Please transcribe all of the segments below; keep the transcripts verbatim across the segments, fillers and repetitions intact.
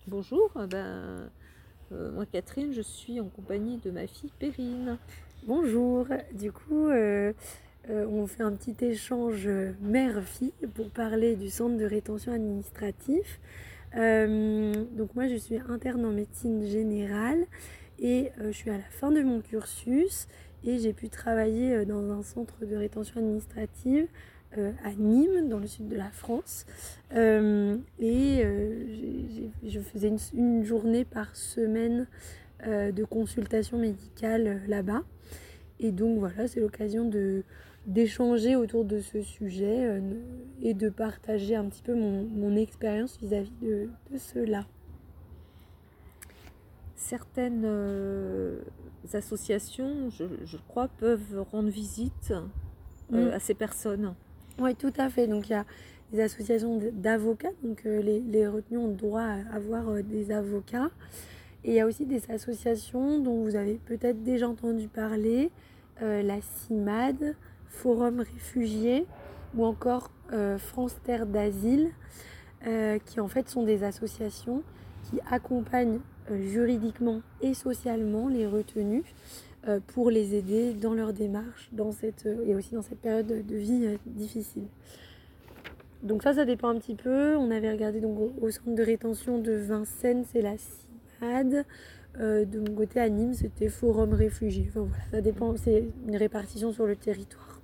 Bonjour, euh, ben, euh, moi Catherine, je suis en compagnie de ma fille Perrine. Bonjour, du coup euh, euh, on fait un petit échange mère-fille pour parler du centre de rétention administratif. Euh, donc moi je suis interne en médecine générale et euh, je suis à la fin de mon cursus et j'ai pu travailler euh, dans un centre de rétention administrative euh, à Nîmes, dans le sud de la France. Euh, et euh, j'ai- j'ai- je faisais une, une journée par semaine euh, de consultation médicale euh, là-bas. Et donc voilà, c'est l'occasion de, d'échanger autour de ce sujet euh, et de partager un petit peu mon, mon expérience vis-à-vis de, de cela. Certaines euh, associations, je, je crois, peuvent rendre visite Mm. euh, à ces personnes. Oui, tout à fait. Donc il y a des associations d'avocats, donc euh, les, les retenus ont le droit à avoir euh, des avocats. Et il y a aussi des associations dont vous avez peut-être déjà entendu parler, euh, la CIMAD, Forum Réfugiés ou encore euh, France Terre d'Asile, euh, qui en fait sont des associations qui accompagnent euh, juridiquement et socialement les retenus euh, pour les aider dans leur démarche dans cette, euh, et aussi dans cette période de vie euh, difficile. Donc ça, ça dépend un petit peu. On avait regardé donc au, au centre de rétention de Vincennes, c'est la CIMAD. Euh, de mon côté à Nîmes, c'était Forum Réfugiés. Enfin voilà, ça dépend, c'est une répartition sur le territoire.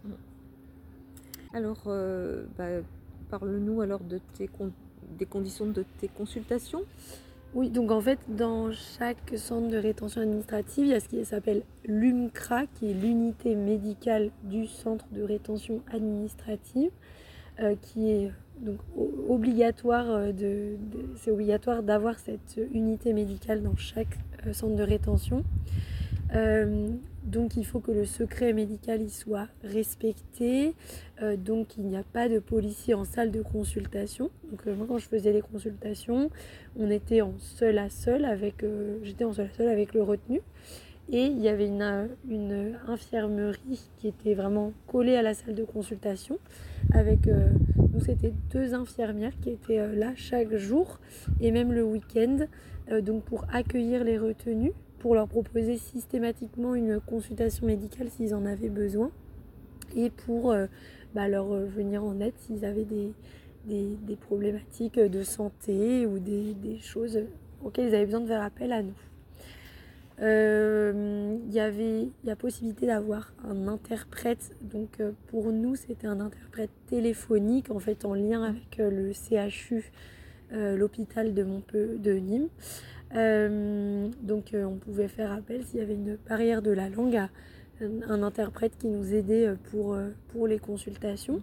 Alors, euh, bah, parle-nous alors de tes con- des conditions de tes consultations. Oui, donc en fait, dans chaque centre de rétention administrative, il y a ce qui s'appelle l'U M C R A, qui est l'unité médicale du centre de rétention administrative, euh, qui est donc obligatoire euh, de, de c'est obligatoire d'avoir cette unité médicale dans chaque euh, centre de rétention. Euh, donc il faut que le secret médical y soit respecté. Euh, donc il n'y a pas de policier en salle de consultation. Donc euh, moi quand je faisais les consultations, on était en seul à seul avec, euh, j'étais en seul à seul avec le retenu. Et il y avait une, une infirmerie qui était vraiment collée à la salle de consultation. Avec, euh, nous c'était deux infirmières qui étaient euh, là chaque jour et même le week-end. Euh, donc pour accueillir les retenus, pour leur proposer systématiquement une consultation médicale s'ils en avaient besoin et pour euh, bah, leur venir en aide s'ils avaient des, des, des problématiques de santé ou des, des choses auxquelles ils avaient besoin de faire appel à nous. Il euh, y avait la possibilité d'avoir un interprète. Donc euh, pour nous, c'était un interprète téléphonique, en fait en lien avec euh, le C H U, euh, l'hôpital de Montpellier, de Nîmes. Euh, donc euh, on pouvait faire appel s'il y avait une barrière de la langue à un, un interprète qui nous aidait pour, euh, pour les consultations.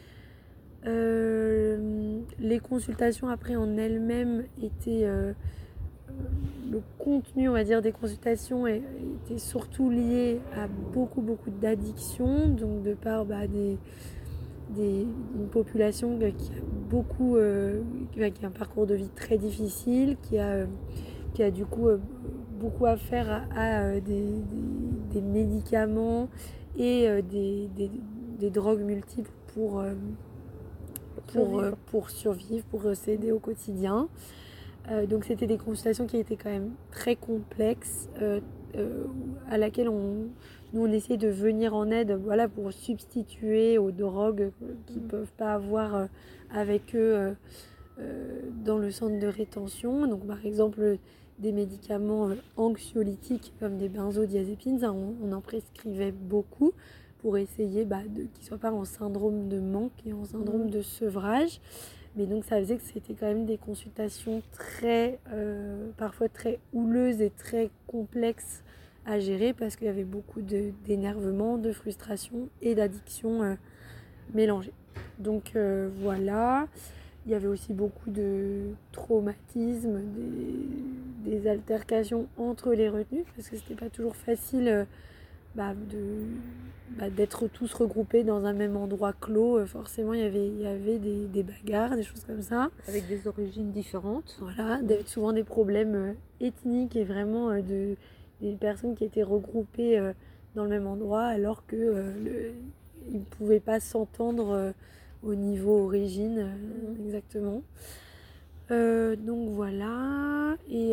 Euh, les consultations après en elles-mêmes étaient... Euh, le contenu, on va dire, des consultations était surtout lié à beaucoup, beaucoup d'addictions, donc de par bah, des, des, une population qui a beaucoup, euh, qui a un parcours de vie très difficile, qui a, qui a du coup euh, beaucoup à faire à, à des, des, des, médicaments et euh, des, des, des, drogues multiples pour, euh, pour, pour, euh, pour survivre, pour s'aider au quotidien. Euh, donc c'était des consultations qui étaient quand même très complexes, euh, euh, à laquelle on, nous on essayait de venir en aide, voilà, pour substituer aux drogues qu'ils ne peuvent pas avoir euh, avec eux euh, dans le centre de rétention. Donc par exemple des médicaments anxiolytiques comme des benzodiazépines, ça, on, on en prescrivait beaucoup pour essayer bah, de, qu'ils ne soient pas en syndrome de manque et en syndrome de sevrage. Mais donc ça faisait que c'était quand même des consultations très, euh, parfois très houleuses et très complexes à gérer parce qu'il y avait beaucoup de, d'énervement, de frustration et d'addiction euh, mélangées. Donc euh, voilà, il y avait aussi beaucoup de traumatismes, des, des altercations entre les retenus parce que c'était pas toujours facile euh, bah, de, bah, d'être tous regroupés dans un même endroit clos. Forcément, il y avait, il y avait des, des bagarres, des choses comme ça. Avec des origines différentes. Voilà, il y avait souvent des problèmes ethniques et vraiment euh, de, des personnes qui étaient regroupées euh, dans le même endroit alors qu'ils euh, ne pouvaient pas s'entendre euh, au niveau origine euh, exactement. Euh, donc voilà.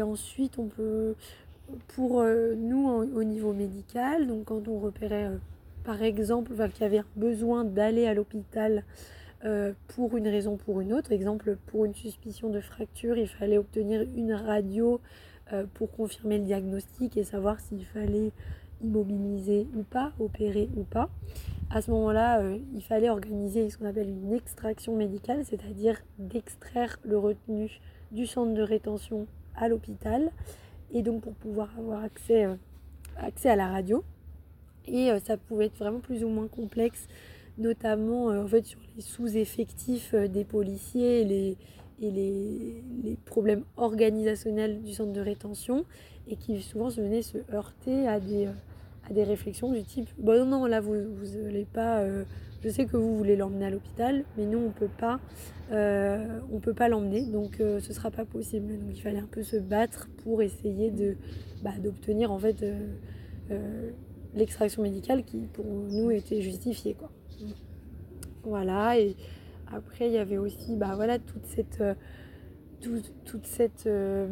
ensuite, on peut, pour euh, nous, en, au niveau médical, donc quand on repérait, euh, par exemple, enfin, qu'il y avait un besoin d'aller à l'hôpital euh, pour une raison ou pour une autre, exemple, pour une suspicion de fracture, il fallait obtenir une radio euh, pour confirmer le diagnostic et savoir s'il fallait immobiliser ou pas, opérer ou pas. À ce moment-là, euh, il fallait organiser ce qu'on appelle une extraction médicale, c'est-à-dire d'extraire le retenu du centre de rétention à l'hôpital, et donc pour pouvoir avoir accès, euh, accès à la radio. Et euh, ça pouvait être vraiment plus ou moins complexe, notamment euh, en fait, sur les sous-effectifs euh, des policiers et, les, et les, les problèmes organisationnels du centre de rétention, et qui souvent se venaient se heurter à des... Euh, à des réflexions du type bon non, non là vous vous allez pas euh, je sais que vous voulez l'emmener à l'hôpital mais nous on peut pas euh, on peut pas l'emmener donc euh, ce sera pas possible, donc il fallait un peu se battre pour essayer de bah, d'obtenir en fait euh, euh, l'extraction médicale qui pour nous était justifiée quoi. Voilà, et après il y avait aussi bah voilà toute cette euh, toute, toute cette euh,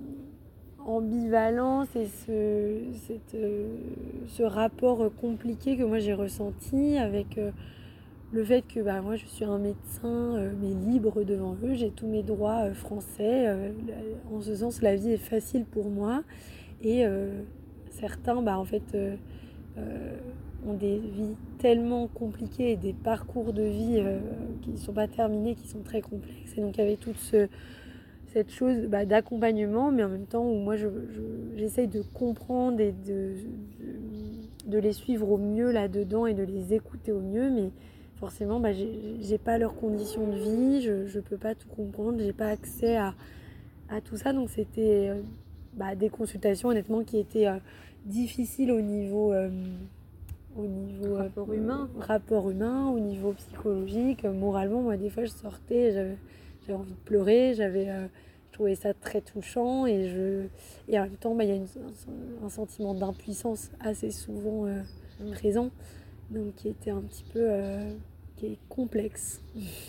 ambivalence et ce, cette, euh, ce rapport compliqué que moi j'ai ressenti avec euh, le fait que bah, moi je suis un médecin euh, mais libre devant eux, j'ai tous mes droits euh, français, euh, en ce sens la vie est facile pour moi, et euh, certains bah, en fait euh, euh, ont des vies tellement compliquées et des parcours de vie euh, qui ne sont pas terminés, qui sont très complexes, et donc il y avait tout ce cette chose bah, d'accompagnement, mais en même temps où moi je, je, j'essaye de comprendre et de, de, de les suivre au mieux là-dedans et de les écouter au mieux, mais forcément bah, j'ai, j'ai pas leurs conditions de vie, je, je peux pas tout comprendre, j'ai pas accès à, à tout ça, donc c'était euh, bah, des consultations honnêtement qui étaient euh, difficiles au niveau, euh, au niveau rapport euh, humain, rapport humain, au niveau psychologique, moralement, moi des fois je sortais, j'avais j'avais envie de pleurer, j'avais, euh, je trouvais ça très touchant, et, je, et en même temps, bah, y a une, un, un sentiment d'impuissance assez souvent euh, mmh. présent, donc qui était un petit peu euh, qui est complexe.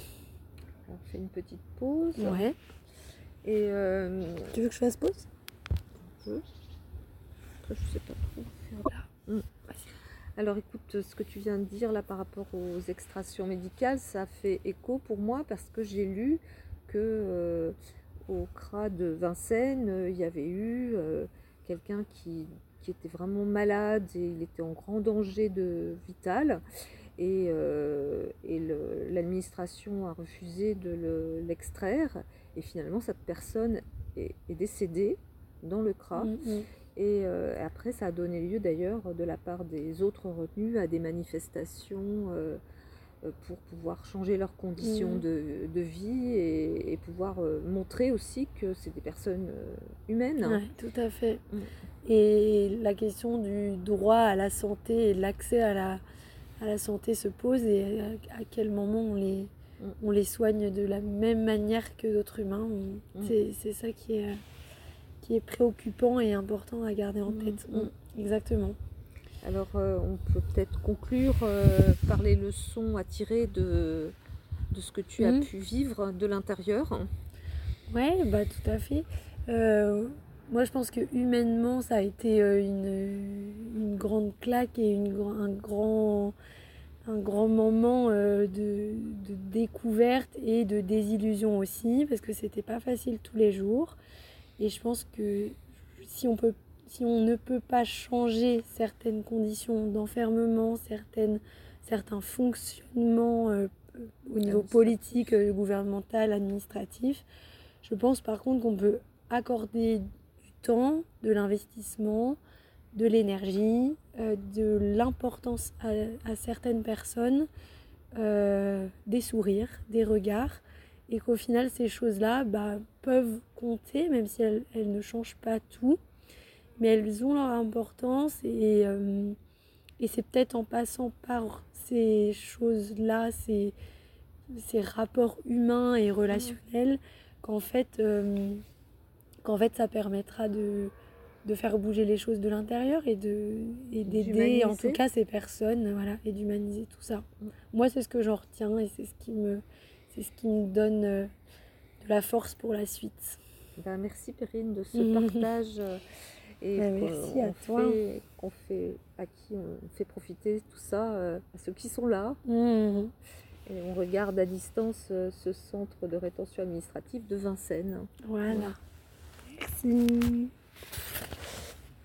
On fait une petite pause. Ouais. Et euh, tu veux que je fasse pause? On peut. Après, je sais pas trop faire. Mmh. Ouais. Alors écoute, ce que tu viens de dire là par rapport aux extractions médicales, ça fait écho pour moi parce que j'ai lu que euh, au C R A de Vincennes, euh, il y avait eu euh, quelqu'un qui, qui était vraiment malade et il était en grand danger de vital, et, euh, et le, l'administration a refusé de le, l'extraire, et finalement cette personne est, est décédée dans le C R A. Mmh-hmm. Et euh, après, ça a donné lieu d'ailleurs de la part des autres retenus à des manifestations euh, pour pouvoir changer leurs conditions mmh. de, de vie, et, et pouvoir euh, montrer aussi que c'est des personnes euh, humaines. Oui, tout à fait. Mmh. Et la question du droit à la santé et de l'accès à la, à la santé se pose, et à, à quel moment on les, mmh. on les soigne de la même manière que d'autres humains. On, mmh. c'est, c'est ça qui est... qui est préoccupant et important à garder en tête. Mmh, mmh. Exactement. Alors, euh, on peut peut-être conclure euh, par les leçons à tirer de, de ce que tu mmh. as pu vivre de l'intérieur. Oui, bah, tout à fait. Euh, moi, je pense que humainement, ça a été une, une grande claque et une, un, grand, un grand moment euh, de, de découverte et de désillusion aussi, parce que c'était pas facile tous les jours. Et je pense que si on, peut, si on ne peut pas changer certaines conditions d'enfermement, certaines, certains fonctionnements euh, au niveau politique, euh, gouvernemental, administratif, je pense par contre qu'on peut accorder du temps, de l'investissement, de l'énergie, euh, de l'importance à, à certaines personnes, euh, des sourires, des regards, et qu'au final ces choses-là bah, peuvent compter, même si elles, elles ne changent pas tout, mais elles ont leur importance, et, euh, et c'est peut-être en passant par ces choses-là, ces, ces rapports humains et relationnels, mmh. qu'en fait, euh, qu'en fait ça permettra de, de faire bouger les choses de l'intérieur, et, de, et d'aider d'humaniser. En tout cas ces personnes, voilà, et d'humaniser tout ça. Mmh. Moi c'est ce que j'en retiens, et c'est ce qui me... c'est ce qui me donne euh, de la force pour la suite. Ben, merci Perrine de ce Mhm. partage euh, et Ben, qu'on merci à on toi. fait, qu'on fait, à qui on fait profiter tout ça, euh, à ceux qui sont là. Mhm. Et on regarde à distance euh, ce centre de rétention administrative de Vincennes. Voilà. Voilà. Merci.